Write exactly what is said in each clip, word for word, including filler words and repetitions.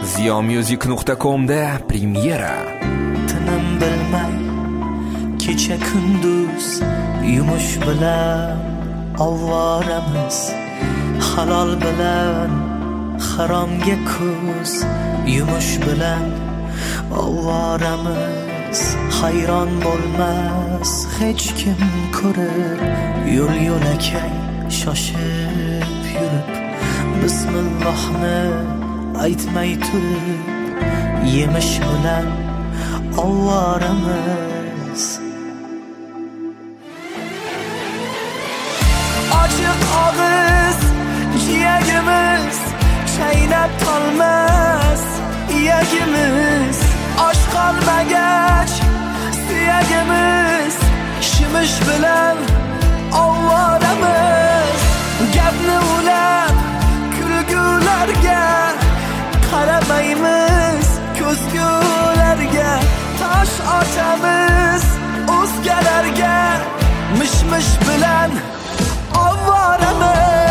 ziyomusic nuqta com da premyera. Tinim bilmay kecha kunduz yumush bilan ovvoramiz, halol bilan haromga ko'z yumush bilan ovvoramiz. Hayron bo'lmas hech kim ko'rib, yo'l yo'lakay shoshib yurib, bismillohni aytmay turib, yemish bilan ovvoramiz. Ochiq og'iz jiyagimiz chaynab tolmas iyagimiz, osh qolmagach suyagimiz, shimish bilan ovvoramiz. Gapni ulab kulgularga qaramaymiz, ko'zgularga tosh otamiz, o'zgalarga mish-mish bilan ovvoramiz.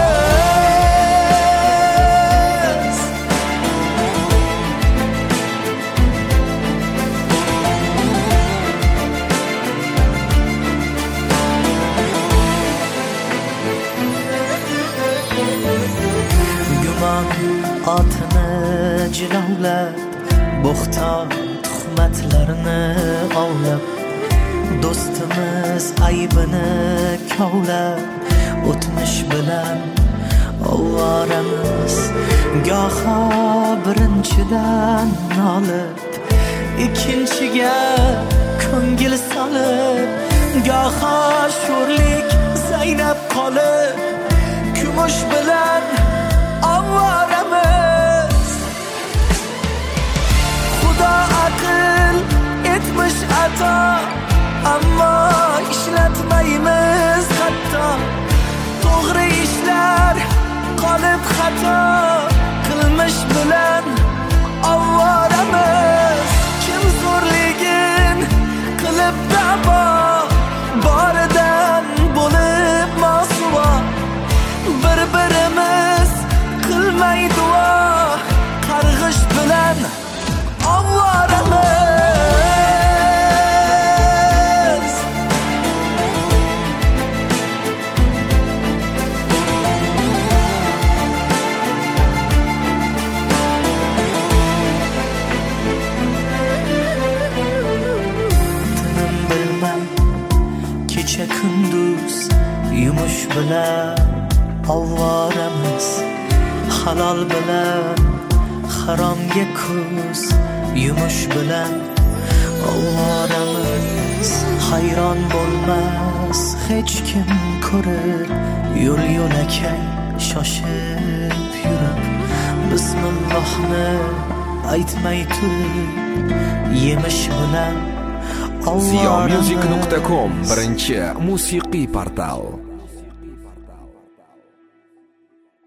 Gumon otini jilovlab, bo'xton tuhmatlarni ovlab, do'stimiz aybini kovlab, o'tmish bilan ovvoramiz. Goho birinchidan nolib, ikkinchiga ko'ngil solib, goho sho'rlik zaynab qolib, kumush bilan ovvoramiz. Xudo aql etmish ato, ammo ishlatmaymiz hatto. To'g'ri ishlar qolib xato, qilmish bilan ovvoramiz. Kim zo'rligin qilib da'vo, boridan bo'lib mosuvo, bir-birimiz qilmay duo, qarg'ish bilan ovvoramiz. Tinim bilmay kecha kunduz yumush bilan ovvoramiz. Halol bilan haromga ko'z yumush bilan ovvoramiz. Hayron bo'lmas hech kim ko'rib, yo'l yo'lakay shoshib yurib, bismillohni aytmay turib, yemish bilan ovvoramiz. ziyomusic nuqta com birinchi musiqiy portal.